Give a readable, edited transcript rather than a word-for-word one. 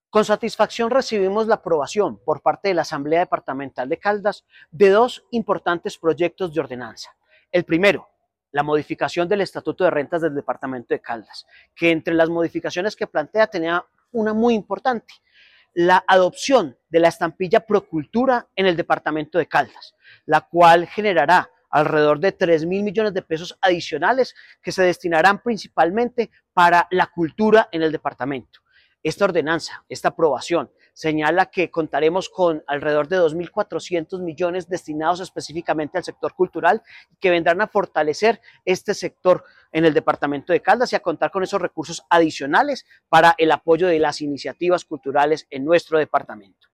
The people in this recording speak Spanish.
Con satisfacción recibimos la aprobación por parte de la Asamblea Departamental de Caldas de dos importantes proyectos de ordenanza. El primero, la modificación del Estatuto de Rentas del Departamento de Caldas, que entre las modificaciones que plantea tenía una muy importante, la adopción de la estampilla Procultura en el Departamento de Caldas, la cual generará alrededor de 3.000 millones de pesos adicionales que se destinarán principalmente para la cultura en el departamento. Esta ordenanza, esta aprobación, señala que contaremos con alrededor de 2.400 millones destinados específicamente al sector cultural y que vendrán a fortalecer este sector en el departamento de Caldas y a contar con esos recursos adicionales para el apoyo de las iniciativas culturales en nuestro departamento.